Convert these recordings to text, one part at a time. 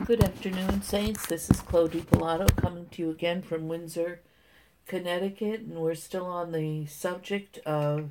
Good afternoon, Saints. This is Chloe Pilato coming to you again from Windsor, Connecticut, and we're still on the subject of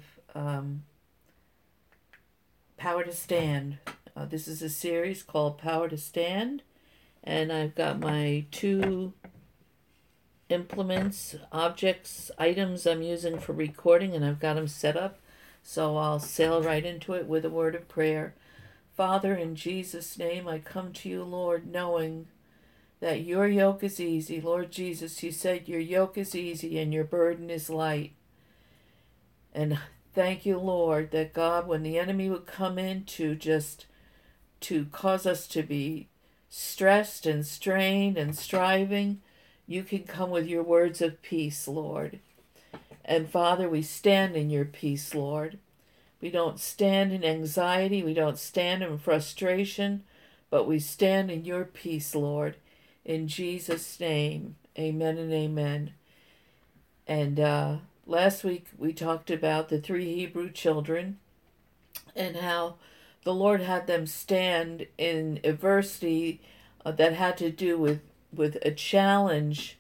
Power to Stand. This is a series called Power to Stand, and I've got my two implements, objects, items I'm using for recording, and I've got them set up, so I'll sail right into it with a word of prayer. Father, in Jesus' name, I come to you, Lord, knowing that your yoke is easy. Lord Jesus, you said your yoke is easy and your burden is light. And thank you, Lord, that God, when the enemy would come in to cause us to be stressed and strained and striving, you can come with your words of peace, Lord. And Father, we stand in your peace, Lord. We don't stand in anxiety, we don't stand in frustration, but we stand in your peace, Lord. In Jesus' name, amen and amen. And last week we talked about the 3 Hebrew children and how the Lord had them stand in adversity that had to do with a challenge,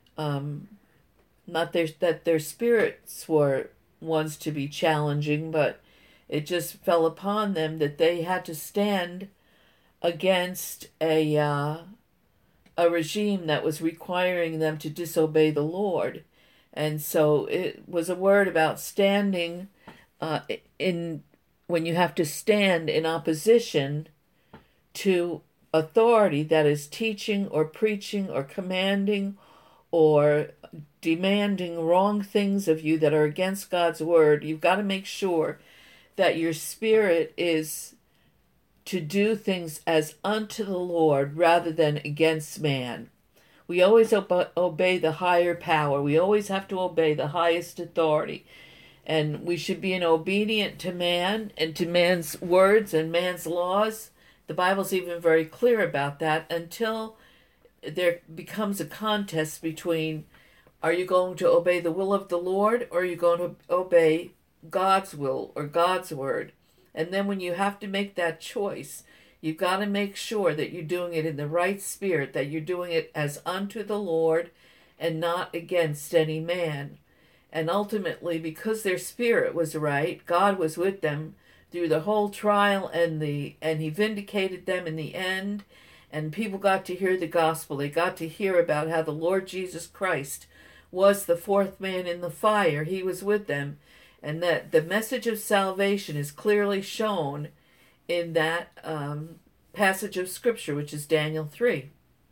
not that their spirits were ones to be challenging, but it just fell upon them that they had to stand against a regime that was requiring them to disobey the Lord. And so it was a word about standing in when you have to stand in opposition to authority that is teaching or preaching or commanding or demanding wrong things of you that are against God's word. You've got to make sure that your spirit is to do things as unto the Lord rather than against man. We always obey the higher power. We always have to obey the highest authority. And we should be obedient to man and to man's words and man's laws. The Bible's even very clear about that until there becomes a contest between, are you going to obey the will of the Lord or are you going to obey God's will or God's word? And then when you have to make that choice, you've got to make sure that you're doing it in the right spirit, that you're doing it as unto the Lord and not against any man. And ultimately, because their spirit was right, God was with them through the whole trial, and he vindicated them in the end, and people got to hear the gospel. They got to hear about how the Lord Jesus Christ was the fourth man in the fire. He was with them, and that the message of salvation is clearly shown in that passage of Scripture, which is Daniel 3.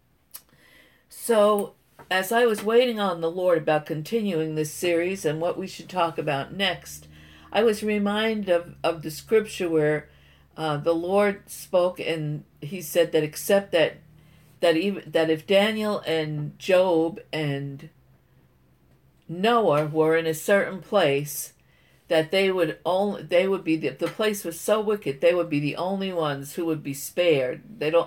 So, as I was waiting on the Lord about continuing this series and what we should talk about next, I was reminded of the Scripture where the Lord spoke, and he said that except that if Daniel and Job and Noah were in a certain place, that the place was so wicked, they would be the only ones who would be spared.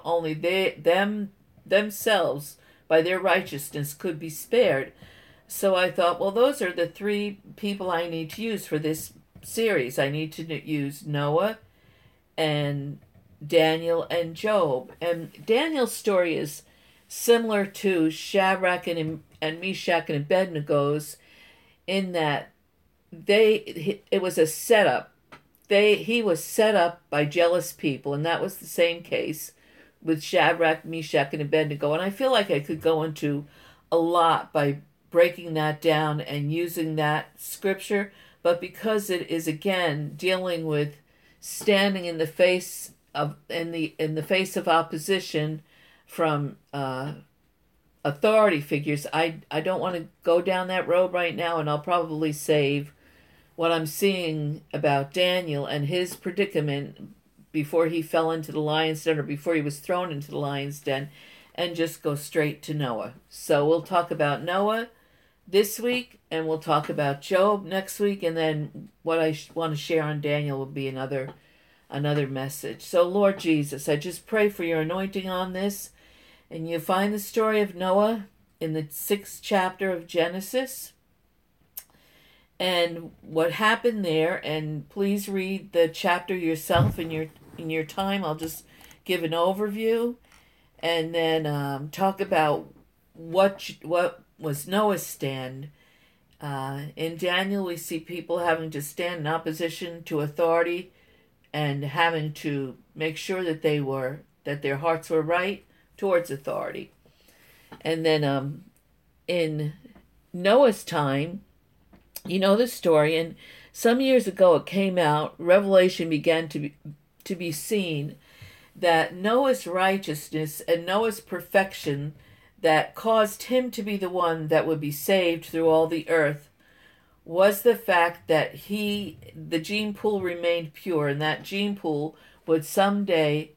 Themselves by their righteousness could be spared. So I thought, well, those are the 3 people I need to use for this series. I need to use Noah and Daniel and Job. And Daniel's story is similar to Shadrach and Meshach and Abednego's in that it was a setup. He was set up by jealous people, and that was the same case with Shadrach, Meshach, and Abednego. And I feel like I could go into a lot by breaking that down and using that scripture, but because it is again dealing with standing in the face of opposition from authority figures, I don't want to go down that road right now, and I'll probably save what I'm seeing about Daniel and his predicament before he fell into the lion's den or before he was thrown into the lion's den, and just go straight to Noah. So we'll talk about Noah this week, and we'll talk about Job next week, and then what I want to share on Daniel will be another message. So Lord Jesus, I just pray for your anointing on this, and you find the story of Noah in the 6th chapter of Genesis and what happened there, and please read the chapter yourself in your time. I'll just give an overview, and then talk about what was Noah's stand. In Daniel, we see people having to stand in opposition to authority and having to make sure that their hearts were right towards authority. And then in Noah's time, you know the story, and some years ago it came out, revelation began to be seen, that Noah's righteousness and Noah's perfection that caused him to be the one that would be saved through all the earth was the fact that the gene pool remained pure, and that gene pool would someday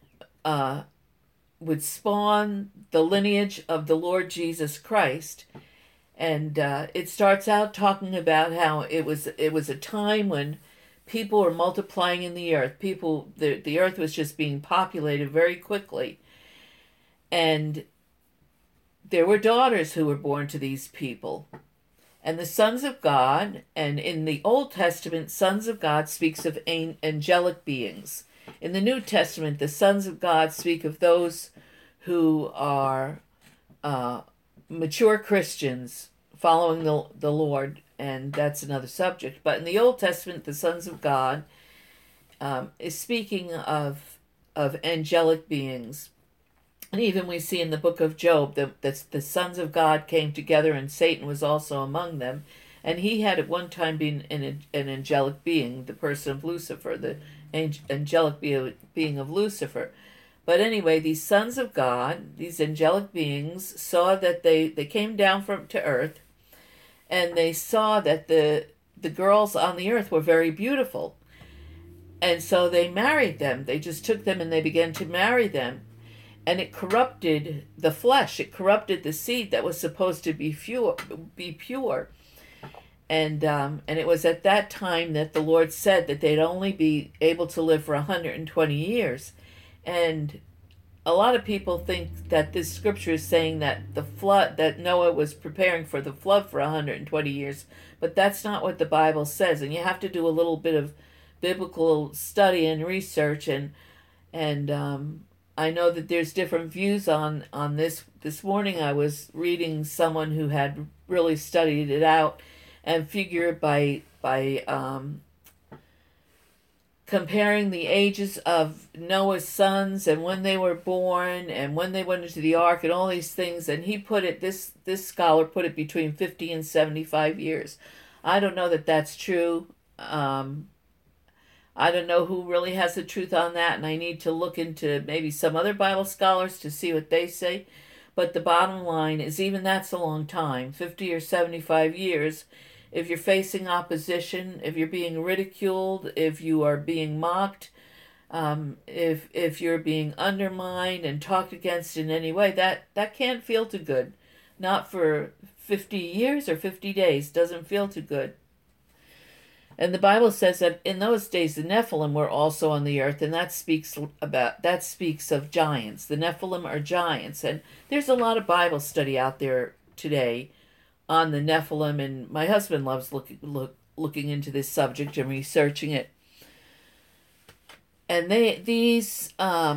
would spawn the lineage of the Lord Jesus Christ. And it starts out talking about how it was a time when people were multiplying in the earth. The earth was just being populated very quickly, and there were daughters who were born to these people, and the sons of God. And in the Old Testament, sons of God speaks of angelic beings. In the New Testament, the sons of God speak of those who are mature Christians following the Lord, and that's another subject. But in the Old Testament, the sons of God is speaking of angelic beings. And even we see in the book of Job that the sons of God came together, and Satan was also among them. And he had at one time been an angelic being, the person of Lucifer, the angelic being of Lucifer. But anyway, these sons of God, these angelic beings, saw that they came down to earth, and they saw that the girls on the earth were very beautiful. And so they married them. They just took them and they began to marry them. And it corrupted the flesh. It corrupted the seed that was supposed to be pure. And it was at that time that the Lord said that they'd only be able to live for 120 years. And a lot of people think that this scripture is saying that that Noah was preparing for the flood for 120 years, but that's not what the Bible says. And you have to do a little bit of biblical study and research, and I know that there's different views on this. This morning I was reading someone who had really studied it out and figured by comparing the ages of Noah's sons and when they were born and when they went into the ark and all these things, and he put it, this scholar put it between 50 and 75 years. I don't know that that's true. I don't know who really has the truth on that, and I need to look into maybe some other Bible scholars to see what they say. But the bottom line is, even that's a long time, 50 or 75 years. If you're facing opposition, if you're being ridiculed, if you are being mocked, if you're being undermined and talked against in any way, that can't feel too good. Not for 50 years or 50 days. Doesn't feel too good. And the Bible says that in those days the Nephilim were also on the earth, and that speaks of giants. The Nephilim are giants, and there's a lot of Bible study out there today on the Nephilim, and my husband loves looking into this subject and researching it. And these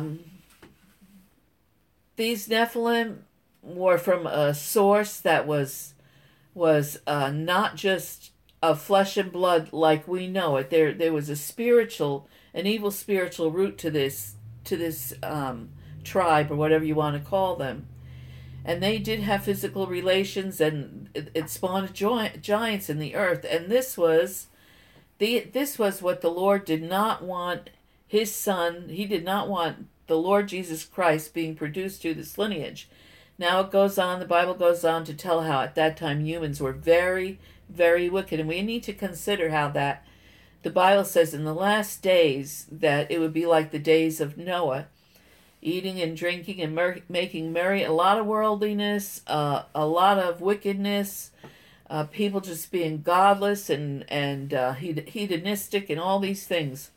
Nephilim were from a source that was not just of flesh and blood like we know it. There was an evil spiritual root to this tribe, or whatever you want to call them. And they did have physical relations, and it spawned giants in the earth. And this was what the Lord did not want his son. He did not want the Lord Jesus Christ being produced through this lineage. Now it goes on, the Bible goes on to tell how at that time humans were very, very wicked. And we need to consider how that the Bible says in the last days that it would be like the days of Noah, eating and drinking and making merry, a lot of worldliness, a lot of wickedness, people just being godless and hedonistic and all these things.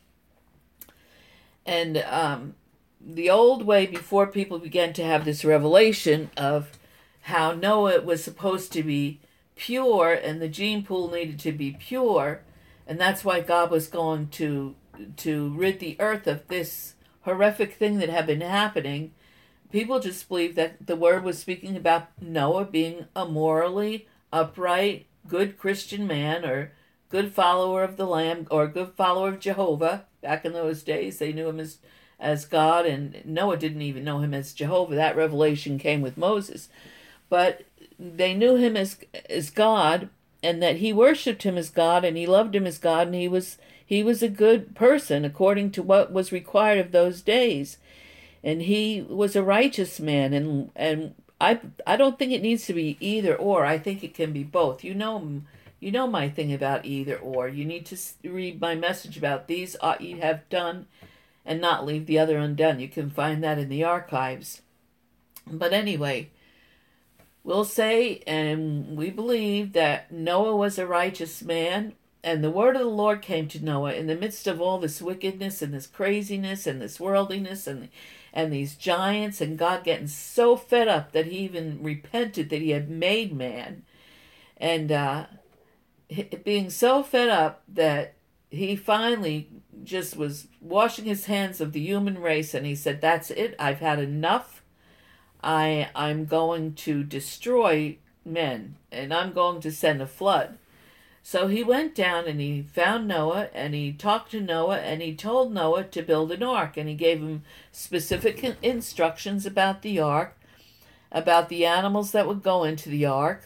And the old way, before people began to have this revelation of how Noah was supposed to be pure and the gene pool needed to be pure, and that's why God was going to rid the earth of this horrific thing that had been happening people just believe that the word was speaking about Noah being a morally upright, good Christian man, or good follower of the Lamb, or good follower of Jehovah. Back in those days, they knew him as God, and Noah didn't even know him as Jehovah. That revelation came with Moses. But they knew him as God, and that he worshipped him as God, and he loved him as God, and he was a good person according to what was required of those days. And he was a righteous man, and I don't think it needs to be either or. I think it can be both. You know my thing about either or. You need to read my message about these ought ye have done, and not leave the other undone. You can find that in the archives. But anyway, we'll say and we believe that Noah was a righteous man, and the word of the Lord came to Noah in the midst of all this wickedness and this craziness and this worldliness and these giants, and God getting so fed up that he even repented that he had made man, and being so fed up that he finally just was washing his hands of the human race, and he said, "That's it. I've had enough. I'm going to destroy men, and I'm going to send a flood." So he went down and he found Noah, and he talked to Noah, and he told Noah to build an ark, and he gave him specific instructions about the ark, about the animals that would go into the ark,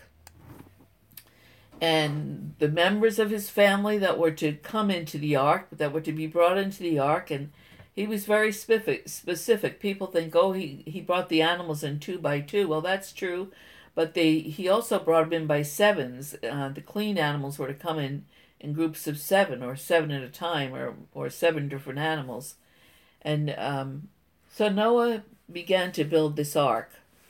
and the members of his family that were to come into the ark, that were to be brought into the ark. And he was very specific. People think, oh, he brought the animals in 2 by 2. Well, that's true, but he also brought them in by sevens. The clean animals were to come in groups of 7, or 7 at a time, or 7 different animals. And so Noah began to build this ark.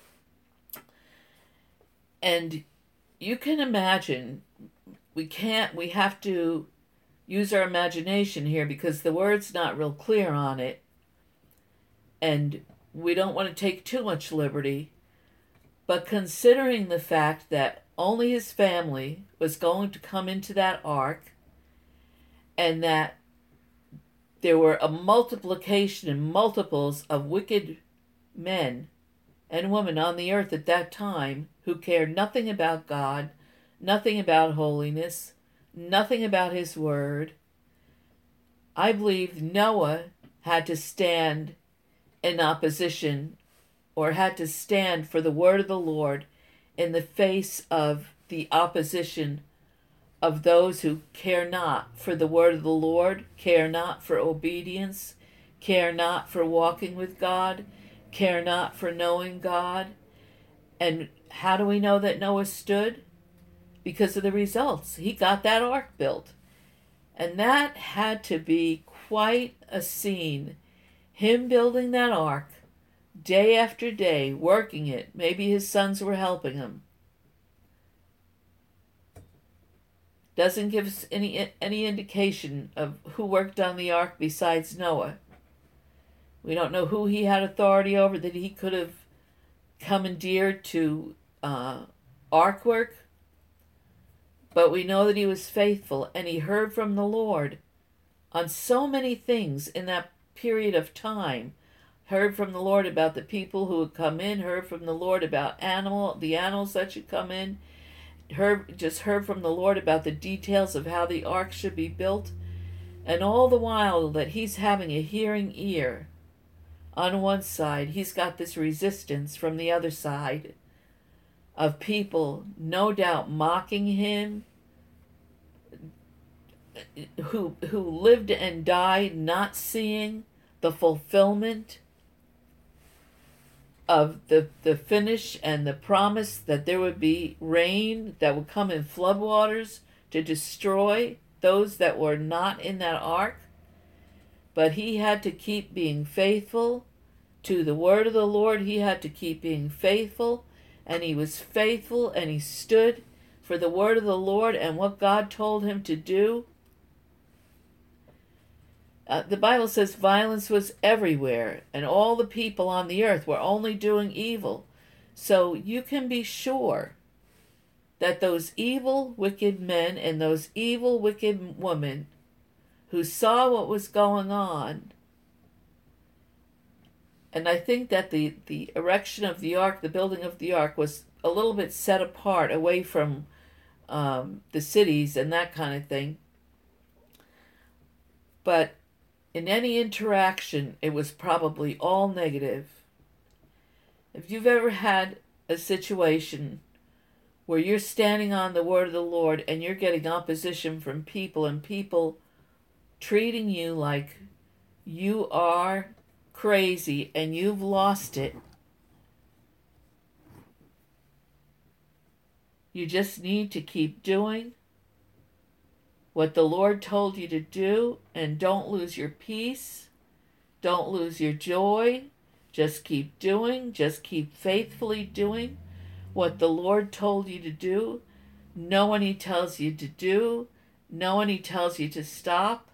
And you can imagine, we have to use our imagination here because the word's not real clear on it, and we don't want to take too much liberty. But considering the fact that only his family was going to come into that ark, and that there were a multiplication and multiples of wicked men and women on the earth at that time who cared nothing about God, nothing about holiness, nothing about his word, I believe Noah had to stand in opposition, or had to stand for the word of the Lord in the face of the opposition of those who care not for the word of the Lord, care not for obedience, care not for walking with God, care not for knowing God. And how do we know that Noah stood? Because of the results. He got that ark built. And that had to be quite a scene. Him building that ark, day after day, working it. Maybe his sons were helping him. Doesn't give us any indication of who worked on the ark besides Noah. We don't know who he had authority over that he could have commandeered to ark work. But we know that he was faithful, and he heard from the Lord on so many things in that period of time. Heard from the Lord about the people who would come in, heard from the Lord about the animals that should come in, heard from the Lord about the details of how the ark should be built. And all the while that he's having a hearing ear on one side, he's got this resistance from the other side of people no doubt mocking him, who lived and died not seeing the fulfillment of the finish and the promise that there would be rain that would come in floodwaters to destroy those that were not in that ark. But he had to keep being faithful to the word of the Lord. He had to keep being faithful, and he was faithful, and he stood for the word of the Lord and what God told him to do. The Bible says violence was everywhere, and all the people on the earth were only doing evil. So you can be sure that those evil, wicked men and those evil, wicked women who saw what was going on And I think that the erection of the ark, the building of the ark, was a little bit set apart away from the cities and that kind of thing. But in any interaction, it was probably all negative. If you've ever had a situation where you're standing on the word of the Lord and you're getting opposition from people, and people treating you like you are crazy and you've lost it, you just need to keep doing what the Lord told you to do, and don't lose your peace, don't lose your joy. Just keep doing, just keep faithfully doing what the Lord told you to do. Know when He tells you to do, know when He tells you to stop.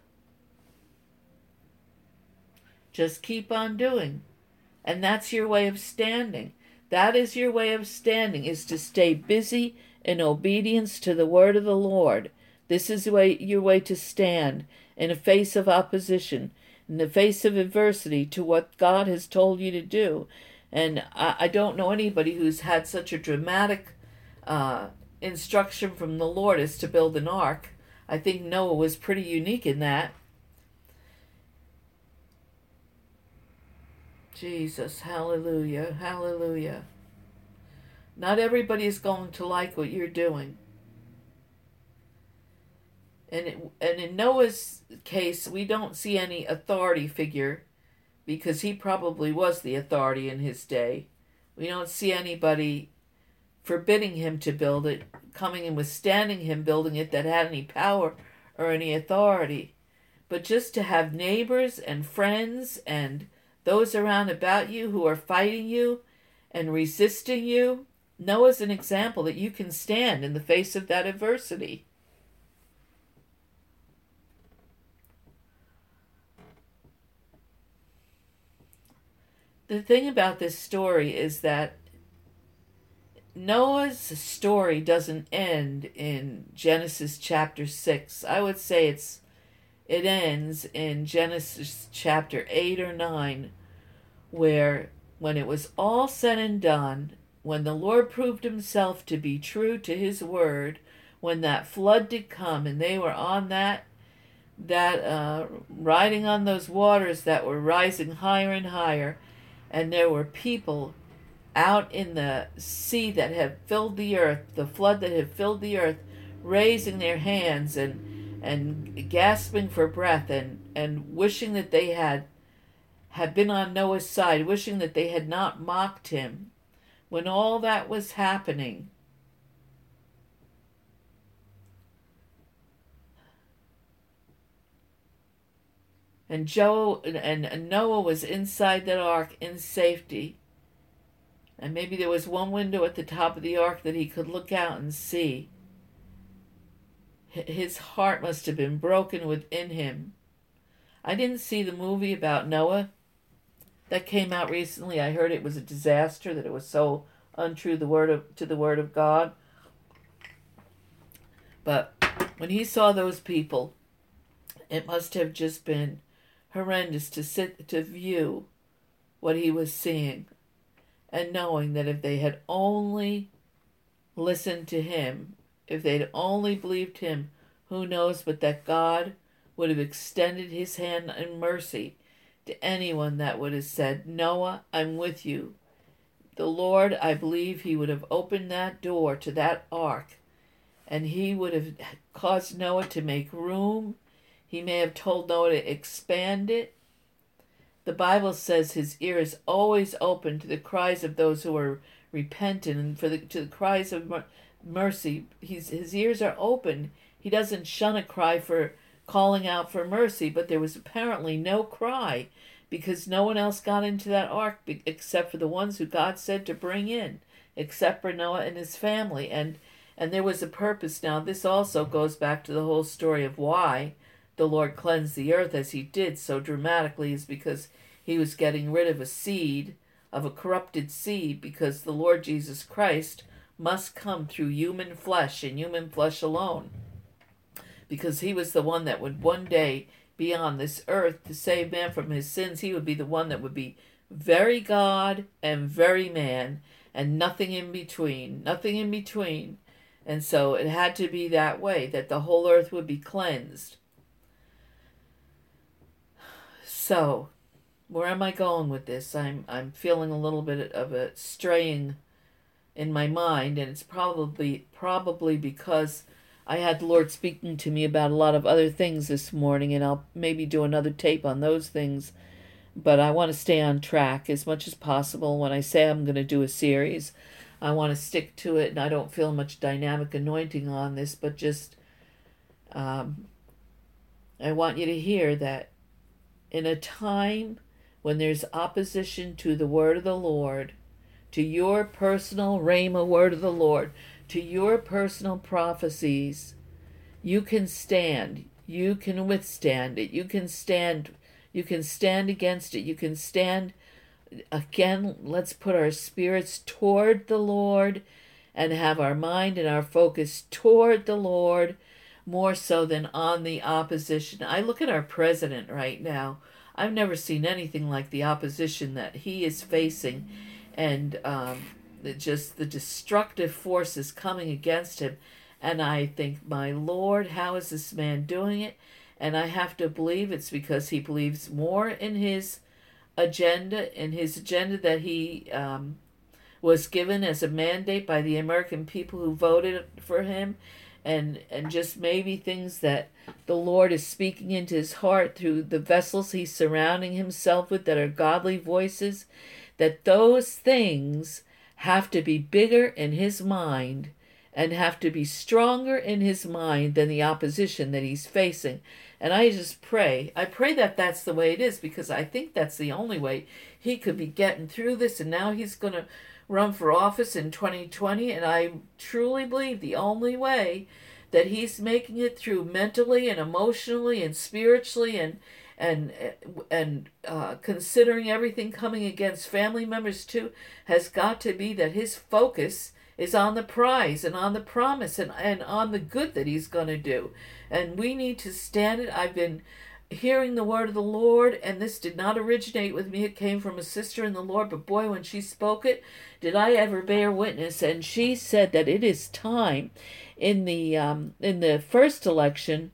Just keep on doing. And that's your way of standing. That is your way of standing, is to stay busy in obedience to the word of the Lord. This is your way to stand in the face of opposition, in the face of adversity to what God has told you to do. And I don't know anybody who's had such a dramatic instruction from the Lord as to build an ark. I think Noah was pretty unique in that. Jesus, hallelujah, hallelujah. Not everybody is going to like what you're doing. And in Noah's case, we don't see any authority figure, because he probably was the authority in his day. We don't see anybody forbidding him to build it, coming and withstanding him building it, that had any power or any authority. But just to have neighbors and friends and those around about you who are fighting you and resisting you, Noah's an example that you can stand in the face of that adversity. The thing about this story is that Noah's story doesn't end in Genesis chapter 6. I would say it ends in Genesis chapter 8 or 9, where when it was all said and done, when the Lord proved Himself to be true to His word, when that flood did come and they were on that riding on those waters that were rising higher and higher, and there were people out in the sea that had filled the earth, the flood that had filled the earth, raising their hands and gasping for breath and wishing that they had been on Noah's side, wishing that they had not mocked him. When all that was happening, and Noah was inside that ark in safety. And maybe there was one window at the top of the ark that he could look out and see. His heart must have been broken within him. I didn't see the movie about Noah that came out recently. I heard it was a disaster, that it was so untrue to the word of God. But when he saw those people, it must have just been horrendous to view what he was seeing, and knowing that if they had only listened to him, if they'd only believed him, who knows but that God would have extended His hand in mercy to anyone that would have said, Noah, I'm with you. The Lord, I believe He would have opened that door to that ark, and He would have caused Noah to make room. He may have told Noah to expand it. The Bible says His ear is always open to the cries of those who are repentant, and to the cries of mercy. His ears are open. He doesn't shun a cry for calling out for mercy, but there was apparently no cry, because no one else got into that ark except for the ones who God said to bring in, except for Noah and his family. And there was a purpose. Now, this also goes back to the whole story of why the Lord cleansed the earth as He did so dramatically, is because He was getting rid of a corrupted seed, because the Lord Jesus Christ must come through human flesh and human flesh alone, because He was the one that would one day be on this earth to save man from his sins. He would be the one that would be very God and very man, and nothing in between, nothing in between. And so it had to be that way, that the whole earth would be cleansed. So, where am I going with this? I'm feeling a little bit of a straying in my mind, and it's probably because I had the Lord speaking to me about a lot of other things this morning, and I'll maybe do another tape on those things. But I want to stay on track as much as possible. When I say I'm going to do a series, I want to stick to it, and I don't feel much dynamic anointing on this, but just I want you to hear that in a time when there's opposition to the word of the Lord, to your personal rhema word of the Lord, to your personal prophecies, you can stand. You can withstand it. You can stand. You can stand against it. You can stand. Again, let's put our spirits toward the Lord and have our mind and our focus toward the Lord more so than on the opposition. I look at our president right now. I've never seen anything like the opposition that he is facing, and just the destructive forces coming against him. And I think, my Lord, how is this man doing it? And I have to believe it's because he believes more in his agenda, that he was given as a mandate by the American people who voted for him, and just maybe things that the Lord is speaking into his heart through the vessels he's surrounding himself with that are godly voices, that those things have to be bigger in his mind and have to be stronger in his mind than the opposition that he's facing. And I just pray. I pray that that's the way it is, because I think that's the only way he could be getting through this. And now he's going to run for office in 2020. And I truly believe the only way that he's making it through mentally and emotionally and spiritually and considering everything coming against family members too, has got to be that his focus is on the prize and on the promise and on the good that he's going to do. And we need to stand it. I've been hearing the word of the Lord, and this did not originate with me. It came from a sister in the Lord, but boy, when she spoke it, did I ever bear witness. And she said that it is time in the first election.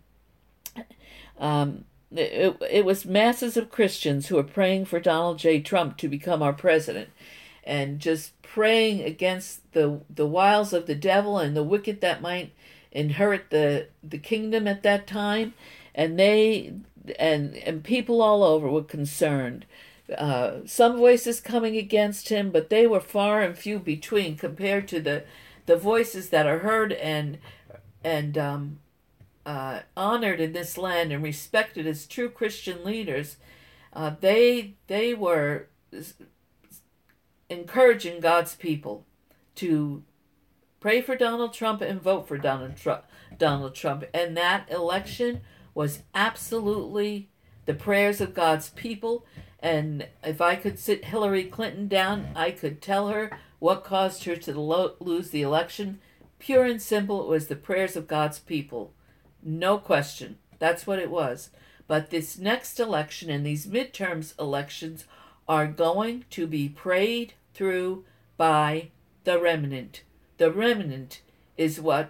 It was masses of Christians who were praying for Donald J. Trump to become our president, and just praying against the wiles of the devil and the wicked that might inherit the kingdom at that time. And they and people all over were concerned. Some voices coming against him, but they were far and few between compared to the voices that are heard and honored in this land and respected as true Christian leaders. They were encouraging God's people to pray for Donald Trump and vote for Donald Trump. And that election was absolutely the prayers of God's people. And if I could sit Hillary Clinton down, I could tell her what caused her to lose the election. Pure and simple, it was the prayers of God's people. No question. That's what it was. But this next election and these midterms elections are going to be prayed through by the remnant. The remnant is what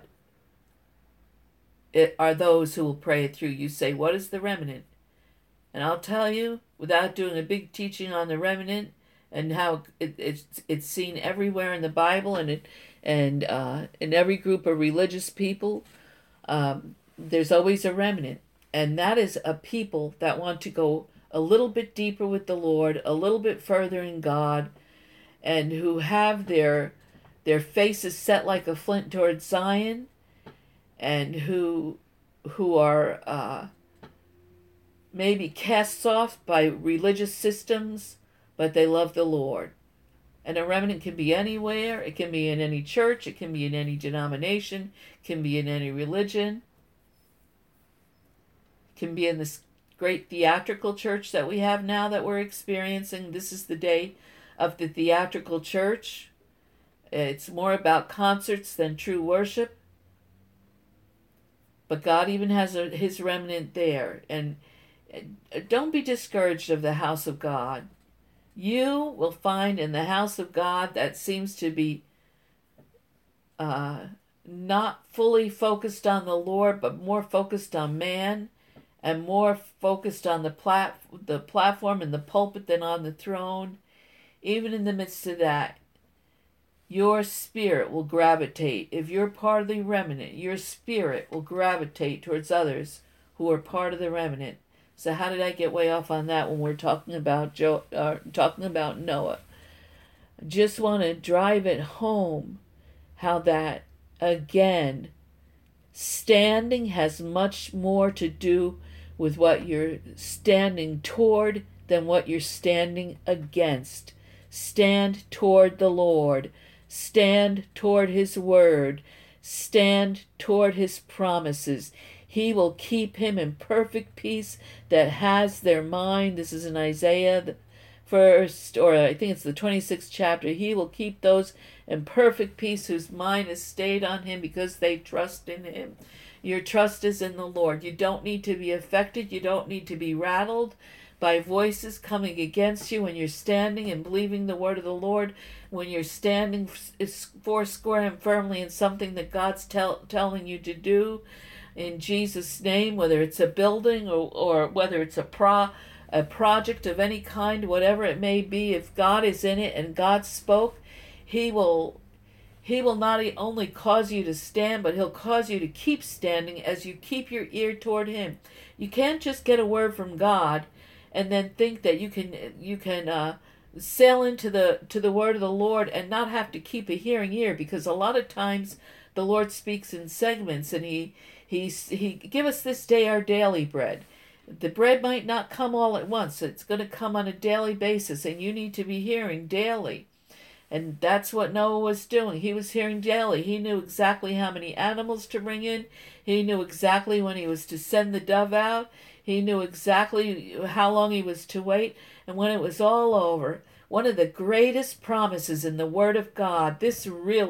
are those who will pray it through. You say, what is the remnant? And I'll tell you, without doing a big teaching on the remnant and how it's seen everywhere in the Bible and in every group of religious people, there's always a remnant. And that is a people that want to go a little bit deeper with the Lord, a little bit further in God, and who have their faces set like a flint towards Zion, and who are maybe cast off by religious systems, but they love the Lord. And a remnant can be anywhere. It can be in any church. It can be in any denomination. It can be in any religion. It can be in this great theatrical church that we have now that we're experiencing. This is the day of the theatrical church. It's more about concerts than true worship. But God even has his remnant there. And don't be discouraged of the house of God. You will find in the house of God that seems to be uh, not fully focused on the Lord, but more focused on man and more focused on the platform and the pulpit than on the throne. Even in the midst of that, your spirit will gravitate. If you're part of the remnant, your spirit will gravitate towards others who are part of the remnant. So how did I get way off on that when we're talking about talking about Noah? Just want to drive it home how that again, standing has much more to do with what you're standing toward than what you're standing against. Stand toward the Lord. Stand toward His word. Stand toward His promises. He will keep him in perfect peace that has their mind. This is in Isaiah the first, or I think it's the 26th chapter. He will keep those in perfect peace whose mind is stayed on Him because they trust in Him. Your trust is in the Lord. You don't need to be affected. You don't need to be rattled by voices coming against you when you're standing and believing the word of the Lord, when you're standing foursquare and firmly in something that God's telling you to do in Jesus' name, whether it's a building or whether it's a project of any kind, whatever it may be. If God is in it and God spoke, He will not only cause you to stand, but He'll cause you to keep standing as you keep your ear toward Him. You can't just get a word from God and then think that you can sail into the word of the Lord and not have to keep a hearing ear, because a lot of times the Lord speaks in segments, and He give us this day our daily bread. The bread might not come all at once. It's going to come on a daily basis, and you need to be hearing daily. And that's what Noah was doing. He was hearing daily. He knew exactly how many animals to bring in. He knew exactly when he was to send the dove out. He knew exactly how long he was to wait. And when it was all over, one of the greatest promises in the Word of God, this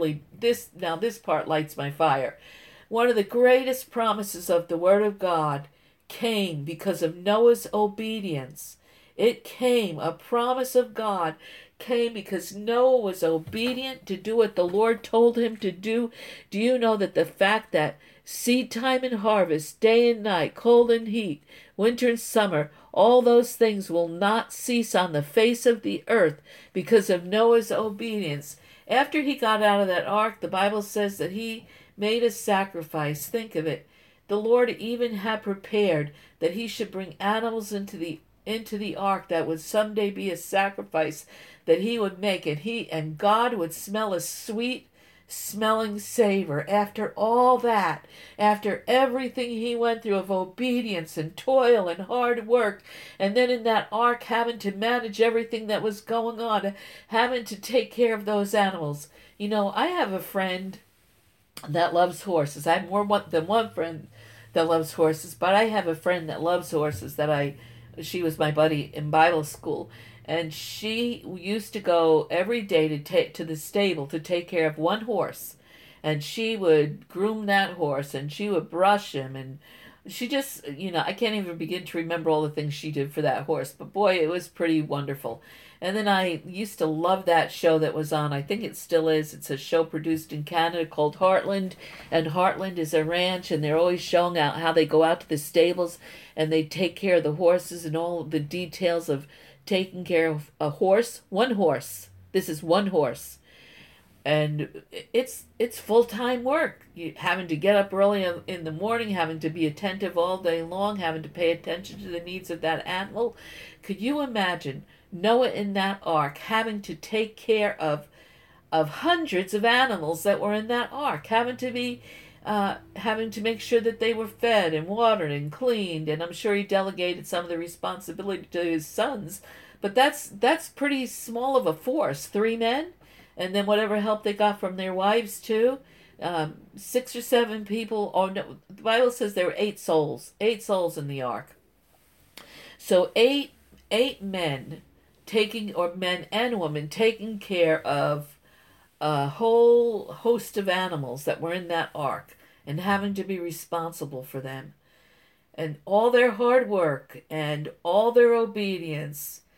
part lights my fire. One of the greatest promises of the Word of God came because of Noah's obedience. It came, a promise of God came because Noah was obedient to do what the Lord told him to do. Do you know that the fact that seed time and harvest, day and night, cold and heat, winter and summer, all those things will not cease on the face of the earth because of Noah's obedience? After he got out of that ark, the Bible says that he made a sacrifice. Think of it. The Lord even had prepared that he should bring animals into the ark that would someday be a sacrifice that he would make, and God would smell a sweet smelling savor. After all that, after everything he went through of obedience and toil and hard work, and then in that ark having to manage everything that was going on, having to take care of those animals. You know, I have a friend that loves horses. I have more than one friend that loves horses, but I have a friend that loves horses she was my buddy in Bible school, and she used to go every day to the stable to take care of one horse, and she would groom that horse, and she would brush him, and she just, I can't even begin to remember all the things she did for that horse, but boy, it was pretty wonderful. And then I used to love that show that was on. I think it still is. It's a show produced in Canada called Heartland. And Heartland is a ranch, and they're always showing out how they go out to the stables and they take care of the horses and all the details of taking care of a horse. One horse. This is one horse. And it's full-time work. You having to get up early in the morning, having to be attentive all day long, having to pay attention to the needs of that animal. Could you imagine Noah in that ark having to take care of hundreds of animals that were in that ark, having to make sure that they were fed and watered and cleaned, and I'm sure he delegated some of the responsibility to his sons, but that's pretty small of a force. 3 men, and then whatever help they got from their wives too. 6 or 7 people. Oh no, the Bible says there were 8 souls in the ark. So eight men men and women taking care of a whole host of animals that were in that ark and having to be responsible for them. And all their hard work and all their obedience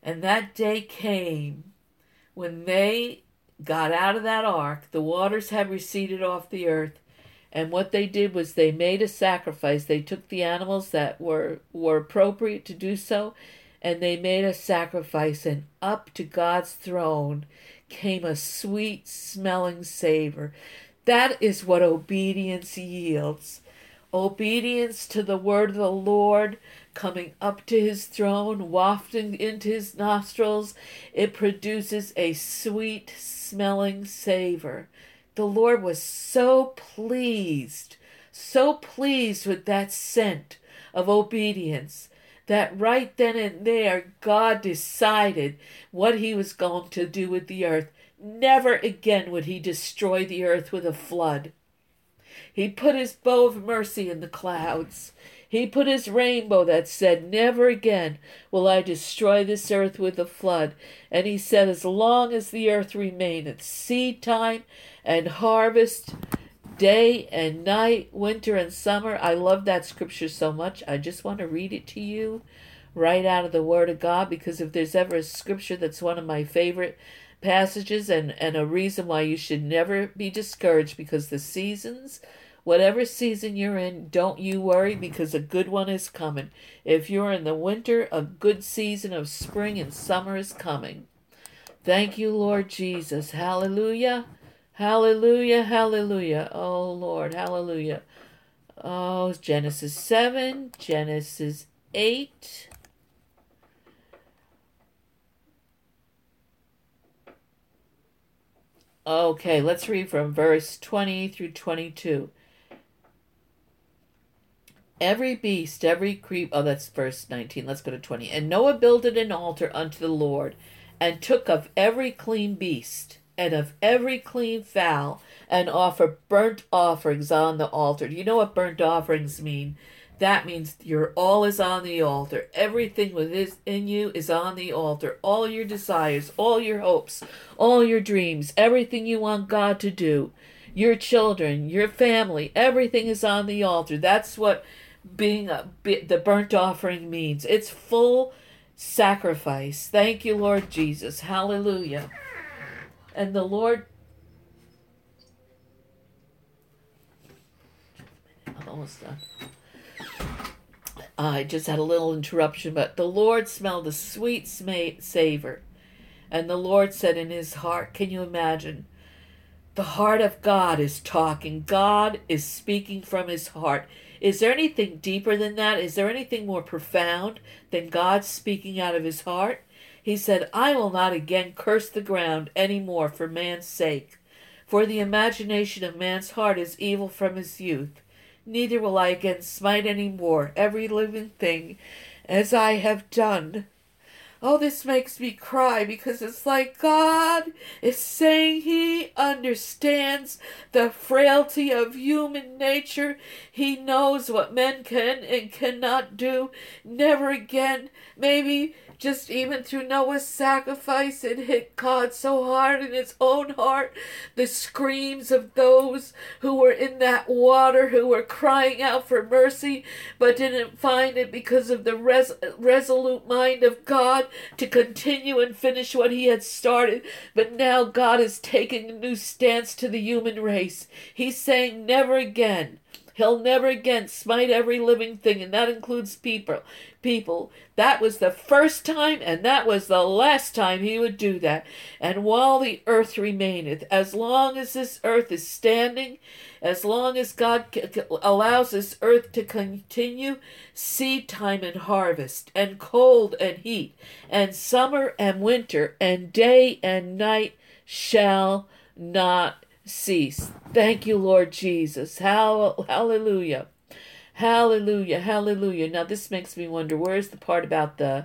And that day came when they got out of that ark. The waters had receded off the earth. And what they did was they made a sacrifice. They took the animals that were appropriate to do so, and they made a sacrifice. And up to God's throne came a sweet smelling savor. That is what obedience yields. Obedience to the word of the Lord, coming up to his throne, wafting into his nostrils, it produces a sweet smelling savor. The Lord was so pleased with that scent of obedience, that right then and there God decided what he was going to do with the earth. Never again would he destroy the earth with a flood. He put his bow of mercy in the clouds. He put his rainbow that said, never again will I destroy this earth with a flood. And he said, as long as the earth remaineth, seed time and harvest, day and night, winter and summer. I love that scripture so much. I just want to read it to you right out of the Word of God, because if there's ever a scripture that's one of my favorite passages, and a reason why you should never be discouraged, because the seasons, whatever season you're in, don't you worry, because a good one is coming. If you're in the winter, a good season of spring and summer is coming. Thank you, Lord Jesus. Hallelujah. Hallelujah. Hallelujah. Oh, Lord. Hallelujah. Oh, Genesis 7, Genesis 8. Okay, let's read from verse 20 through 22. Every beast, every creep. Oh, that's verse 19. Let's go to 20. And Noah builded an altar unto the Lord, and took of every clean beast, and of every clean fowl, and offer burnt offerings on the altar. Do you know what burnt offerings mean? That means your all is on the altar. Everything within you is on the altar. All your desires, all your hopes, all your dreams, everything you want God to do, your children, your family, everything is on the altar. That's what the burnt offering means. It's full sacrifice. Thank you, Lord Jesus. Hallelujah. And the Lord, I'm almost done. I just had a little interruption, but the Lord smelled a sweet savor. And the Lord said in his heart, can you imagine? The heart of God is talking. God is speaking from his heart. Is there anything deeper than that? Is there anything more profound than God speaking out of his heart? He said, I will not again curse the ground any more for man's sake. For the imagination of man's heart is evil from his youth. Neither will I again smite any more every living thing as I have done. Oh, this makes me cry, because it's like God is saying he understands the frailty of human nature. He knows what men can and cannot do. Never again, maybe just even through Noah's sacrifice, it hit God so hard in his own heart. The screams of those who were in that water, who were crying out for mercy, but didn't find it, because of the resolute mind of God to continue and finish what he had started. But now God is taking a new stance to the human race. He's saying never again. He'll never again smite every living thing, and that includes people. That was the first time, and that was the last time he would do that. And while the earth remaineth, as long as this earth is standing, as long as God allows this earth to continue, seed time and harvest, and cold and heat, and summer and winter, and day and night shall not cease. Thank you, Lord Jesus. Hallelujah. Hallelujah. Hallelujah. Now this makes me wonder, where's the part about the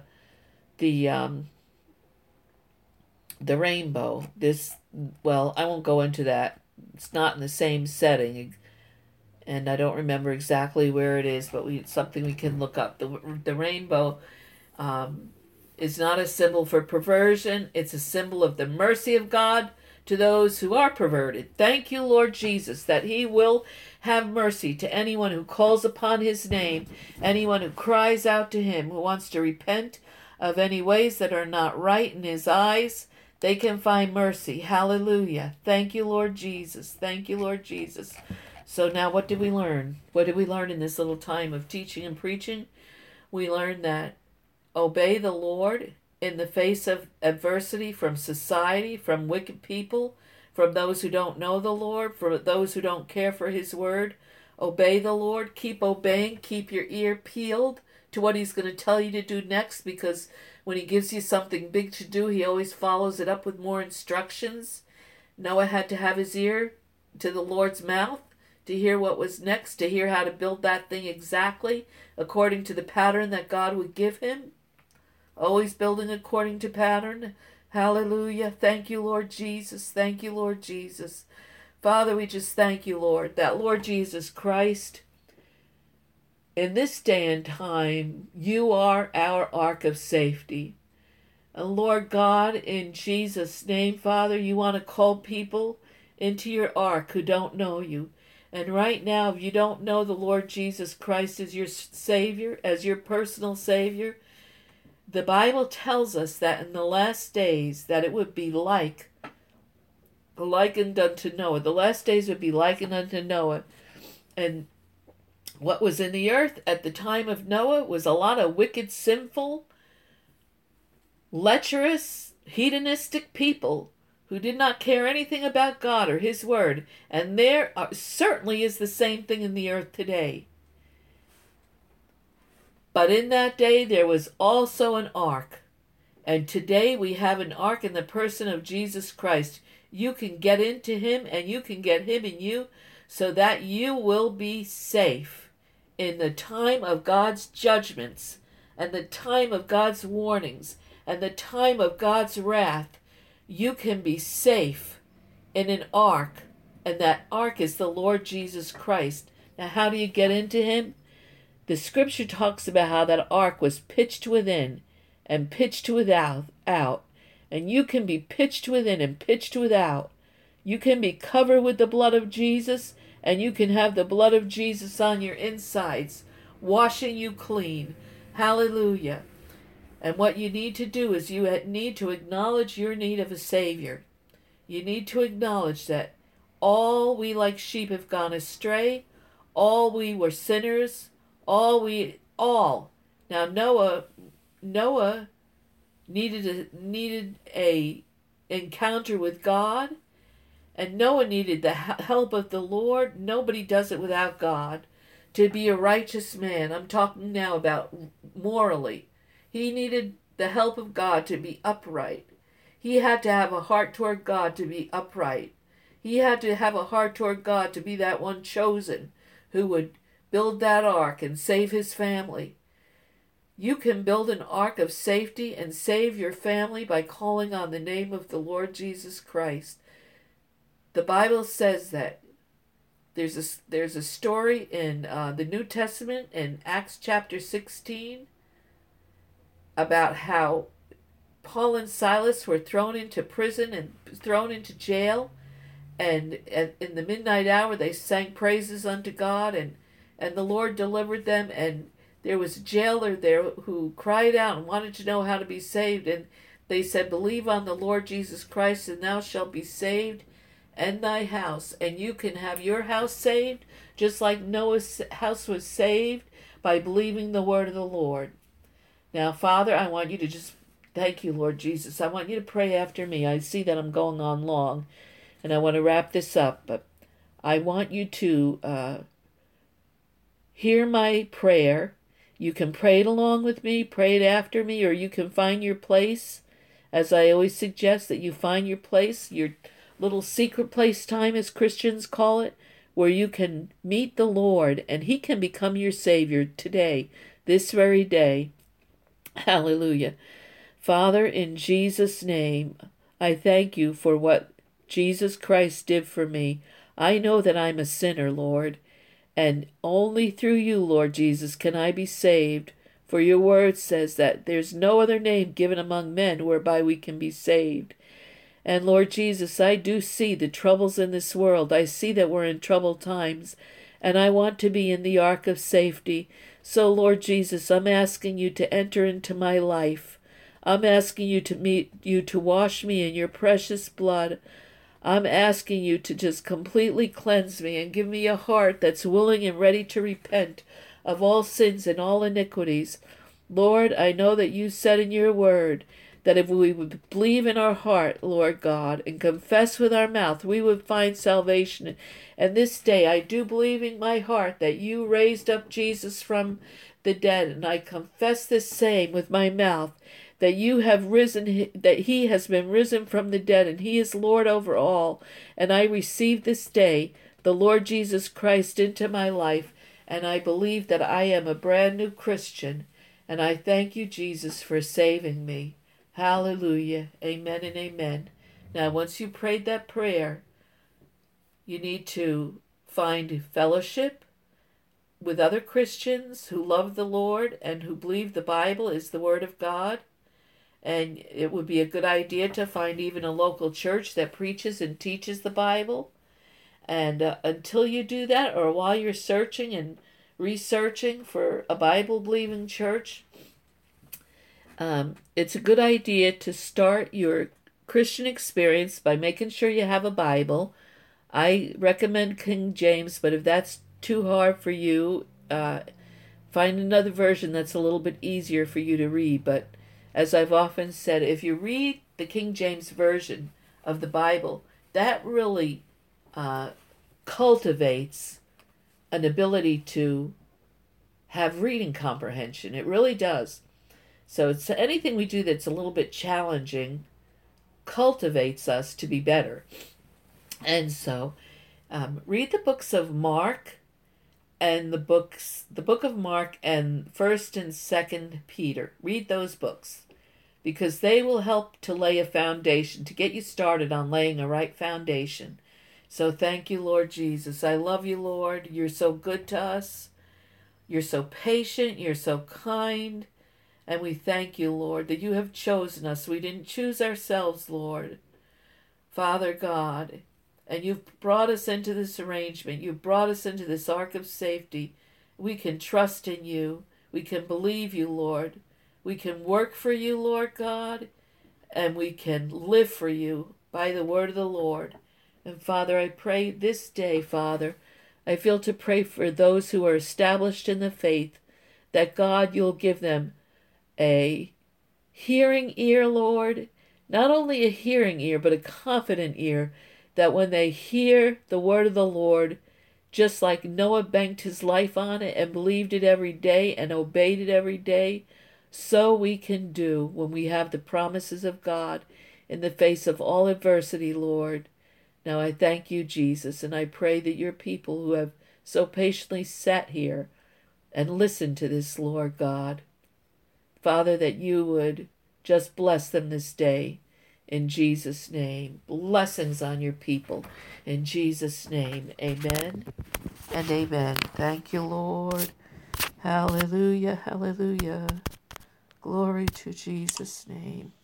rainbow? Well, I won't go into that. It's not in the same setting, and I don't remember exactly where it is, but it's something we can look up. The rainbow is not a symbol for perversion. It's a symbol of the mercy of God to those who are perverted. Thank you, Lord Jesus, that he will have mercy to anyone who calls upon his name, anyone who cries out to him, who wants to repent of any ways that are not right in his eyes, they can find mercy. Hallelujah. Thank you, Lord Jesus. Thank you, Lord Jesus. So now what did we learn? What did we learn in this little time of teaching and preaching? We learned that obey the Lord in the face of adversity from society, from wicked people, from those who don't know the Lord, for those who don't care for his word. Obey the Lord. Keep obeying. Keep your ear peeled to what he's going to tell you to do next, because when he gives you something big to do, he always follows it up with more instructions. Noah had to have his ear to the Lord's mouth to hear what was next, to hear how to build that thing exactly according to the pattern that God would give him. Always building according to pattern. Hallelujah. Thank you, Lord Jesus. Thank you, Lord Jesus. Father, we just thank you, Lord, that Lord Jesus Christ, in this day and time, you are our ark of safety. And Lord God, in Jesus' name, Father, you want to call people into your ark who don't know you. And right now, if you don't know the Lord Jesus Christ as your Savior, as your personal Savior, the Bible tells us that in the last days that it would be likened unto Noah. The last days would be likened unto Noah. And what was in the earth at the time of Noah was a lot of wicked, sinful, lecherous, hedonistic people who did not care anything about God or his word. And there certainly is the same thing in the earth today. But in that day there was also an ark. And today we have an ark in the person of Jesus Christ. You can get into him and you can get him in you so that you will be safe in the time of God's judgments and the time of God's warnings and the time of God's wrath. You can be safe in an ark, and that ark is the Lord Jesus Christ. Now, how do you get into him? The scripture talks about how that ark was pitched within and pitched without, and you can be pitched within and pitched without. You can be covered with the blood of Jesus, and you can have the blood of Jesus on your insides, washing you clean. Hallelujah. And what you need to do is you need to acknowledge your need of a Savior. You need to acknowledge that all we like sheep have gone astray, all we were sinners, all. Now Noah needed a encounter with God, and Noah needed the help of the Lord. Nobody does it without God. To be a righteous man, I'm talking now about morally. He needed the help of God to be upright. He had to have a heart toward God to be upright. He had to have a heart toward God to be that one chosen who would build that ark and save his family. You can build an ark of safety and save your family by calling on the name of the Lord Jesus Christ. The Bible says that there's a story in the New Testament in Acts chapter 16 about how Paul and Silas were thrown into prison and thrown into jail, and in the midnight hour they sang praises unto God, and the Lord delivered them, and there was a jailer there who cried out and wanted to know how to be saved, and they said, believe on the Lord Jesus Christ and thou shalt be saved and thy house. And you can have your house saved just like Noah's house was saved by believing the word of the Lord. Now, Father, I want you to just thank you, Lord Jesus. I want you to pray after me. I see that I'm going on long, and I want to wrap this up, but I want you to hear my prayer. You can pray it along with me, pray it after me, or you can find your place. As I always suggest, that you find your place, your little secret place time, as Christians call it, where you can meet the Lord, and he can become your Savior today, this very day. Hallelujah. Father, in Jesus' name, I thank you for what Jesus Christ did for me. I know that I'm a sinner, Lord, and only through you, Lord Jesus, can I be saved. For your word says that there's no other name given among men whereby we can be saved. And Lord Jesus, I do see the troubles in this world. I see that we're in troubled times, and I want to be in the ark of safety. So, Lord Jesus, I'm asking you to enter into my life. I'm asking you to meet you to wash me in your precious blood. I'm asking you to just completely cleanse me and give me a heart that's willing and ready to repent of all sins and all iniquities. Lord, I know that you said in your word that if we would believe in our heart, Lord God, and confess with our mouth, we would find salvation. And this day I do believe in my heart that you raised up Jesus from the dead, and I confess this same with my mouth, that you have risen, that he has been risen from the dead, and he is Lord over all. And I receive this day the Lord Jesus Christ into my life, and I believe that I am a brand new Christian. And I thank you, Jesus, for saving me. Hallelujah. Amen and amen. Now, once you prayed that prayer, you need to find fellowship with other Christians who love the Lord and who believe the Bible is the Word of God. And it would be a good idea to find even a local church that preaches and teaches the Bible. And until you do that, or while you're searching and researching for a Bible-believing church, it's a good idea to start your Christian experience by making sure you have a Bible. I recommend King James, but if that's too hard for you, find another version that's a little bit easier for you to read. But as I've often said, if you read the King James Version of the Bible, that really cultivates an ability to have reading comprehension. It really does. So it's anything we do that's a little bit challenging cultivates us to be better. And so read the books of Mark and the book of Mark and 1st and 2nd Peter. Read those books because they will help to lay a foundation, to get you started on laying a right foundation. So thank you, Lord Jesus. I love you, Lord. You're so good to us. You're so patient. You're so kind. And we thank you, Lord, that you have chosen us. We didn't choose ourselves, Lord. Father God, and you've brought us into this arrangement. You've brought us into this ark of safety. We can trust in you. We can believe you, Lord. We can work for you, Lord God, and we can live for you by the word of the Lord. And Father, I pray this day, Father, I feel to pray for those who are established in the faith, that God, you'll give them a hearing ear, Lord, not only a hearing ear, but a confident ear, that when they hear the word of the Lord, just like Noah banked his life on it and believed it every day and obeyed it every day, so we can do when we have the promises of God in the face of all adversity, Lord. Now I thank you, Jesus, and I pray that your people who have so patiently sat here and listened to this, Lord God, Father, that you would just bless them this day. In Jesus' name. Blessings on your people. In Jesus' name. Amen and amen. Thank you, Lord. Hallelujah. Hallelujah. Glory to Jesus' name.